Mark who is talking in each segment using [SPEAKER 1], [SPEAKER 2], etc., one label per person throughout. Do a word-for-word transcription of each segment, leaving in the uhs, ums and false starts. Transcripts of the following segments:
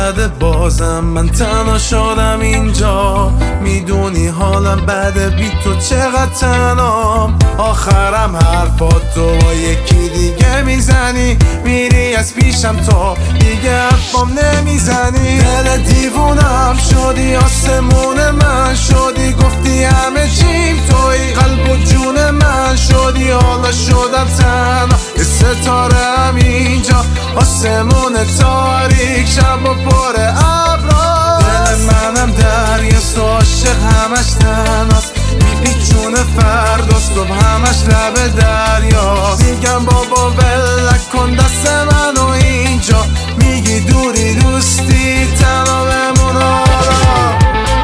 [SPEAKER 1] زده بازم من تنها شدم اینجا. میدونی حالم بده بی تو چقدر تنام. آخرم حرفات تو با یکی دیگه میزنی، میری از پیشم تو دیگه حرفام نمیزنی. دل دیوونم شدی، آسمون من شدی، گفتی همه چیم توی قلب و جون من شدی. حالا شدم تنها، یه ستاره هم اینجا، آسمون تاریک شب و پر ابرا. دل منم دریاست و عاشق همش تنهاست، میپیچونه فرداست و همش لب دریاست. میگم بابا ولک کن دست منو اینجا، میگی دوری دوستی تنها بمون حالا.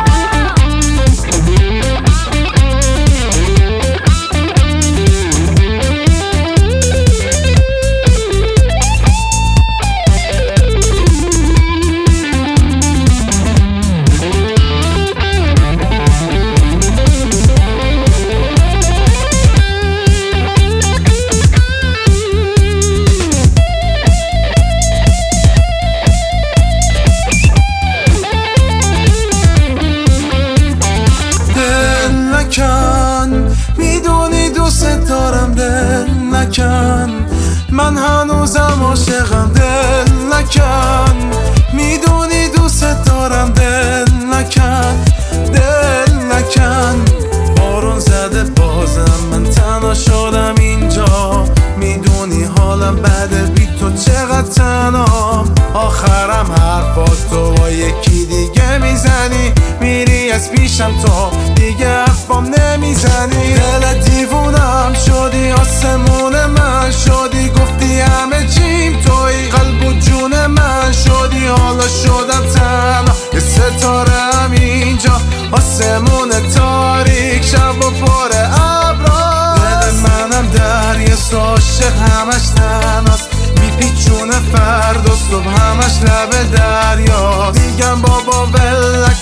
[SPEAKER 1] میدونی دوست دارم دل نکن، من هنوزم عاشقم دل نکن. میدونی دوست دارم دل نکن، دل نکن. بارون زده بازم من تنها شدم اینجا. میدونی حالم بده بی تو چقدر تنام. آخرم حرفات تو با یکی دیگه میزنی، میری از پیشم تو دیگه حرفام نمیزنی. دل دیوونم شدی، آسمون من شدی، گفتی همه چیم توی قلب و جون من شدی. حالا شدم تنها، یه ستاره هم اینجا، آسمون تاریک شب و پر ابرا. دل منم دریاست و عاشق همش تنهاست، میپیچونه فرداست و همش لب دریاست. میگم بابا ولک